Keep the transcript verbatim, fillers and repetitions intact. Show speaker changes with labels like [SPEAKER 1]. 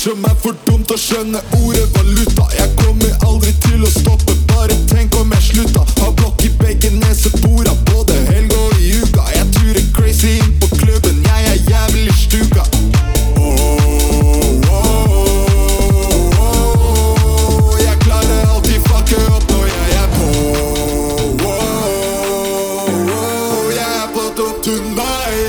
[SPEAKER 1] som er for dumt å skjønne ordet valuta. Jeg kommer aldri til å stoppe, bare tenk om jeg slutta. Har blokk i begge nesebora, både